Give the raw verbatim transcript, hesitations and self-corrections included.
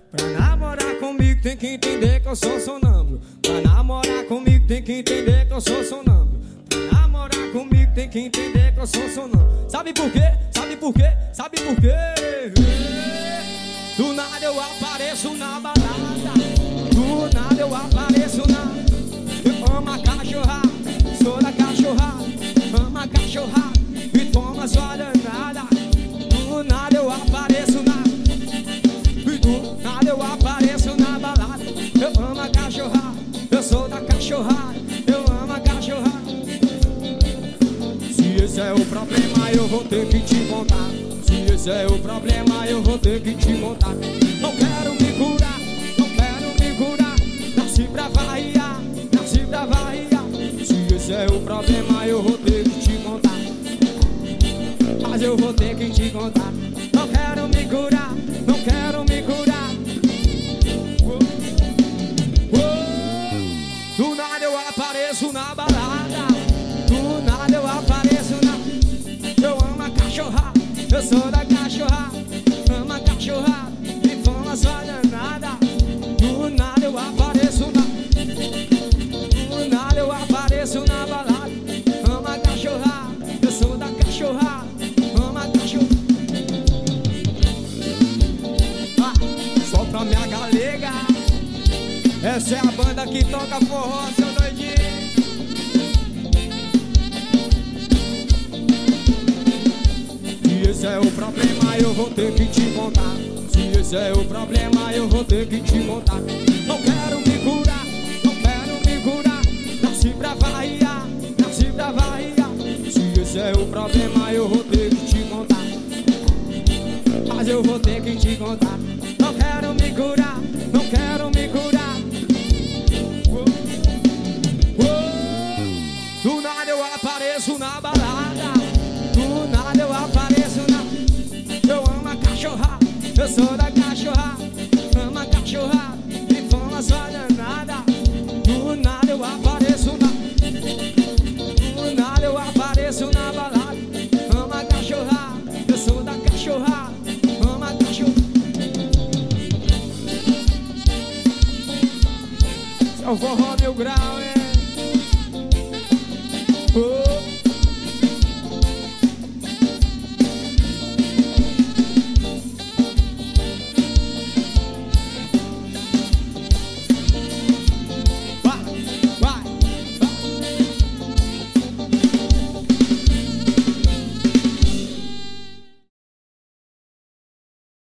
Pra namorar comigo tem que entender que eu sou sonâmbulo. Pra namorar comigo tem que entender que eu sou sonâmbulo. Pra namorar comigo tem que entender que eu sou sonâmbulo. Sabe por quê? Sabe por quê? Sabe por quê? Do nada eu apareço na balada. Do nada eu apareço na... Eu amo a cachorrada, sou da cachorrada. Amo a cachorrada e toma sua danada. Do nada eu apareço na... Do nada eu apareço na balada. Eu amo a cachorrada, eu sou da cachorrada. Eu amo a cachorrada. Se esse é o problema eu vou ter que te contar. Se esse é o problema eu vou ter que te contar. Não quero me curar, não quero me curar. Nasci pra variar, nasci pra variar. Se esse é o problema eu vou ter que te contar. Mas eu vou ter que te contar. Não quero me curar, não quero me curar. Oh, oh. Do nada eu apareço na balada. Do nada eu apareço na... Eu amo a cachorrada, eu sou da cachorrada. Amo a cachorrada e fama só danada. Do nada eu apareço na... Do nada eu apareço na balada. Amo a cachorrada, eu sou da cachorrada. Amo a cachorrada. Ah, só pra minha galega. Essa é a banda que toca forró, seu doidinho. Se esse é o problema eu vou ter que te contar. Se esse é o problema eu vou ter que te contar. Não quero me curar, não quero me curar. Nasci pra variar, nasci pra variar. Se esse é o problema eu vou ter que te contar. Mas eu vou ter que te contar. Não quero me curar, não quero me curar. Oh, oh. Do nada eu apareço na balada. Do nada eu apareço na... Eu amo a cachorrada, eu sou da cachorrada. Amo a cachorrada e fama só danada. Do nada eu apareço na... Do nada eu apareço na balada. Amo a cachorrada, eu sou da cachorrada. Amo a cachorrada. É o forró mil grau, né?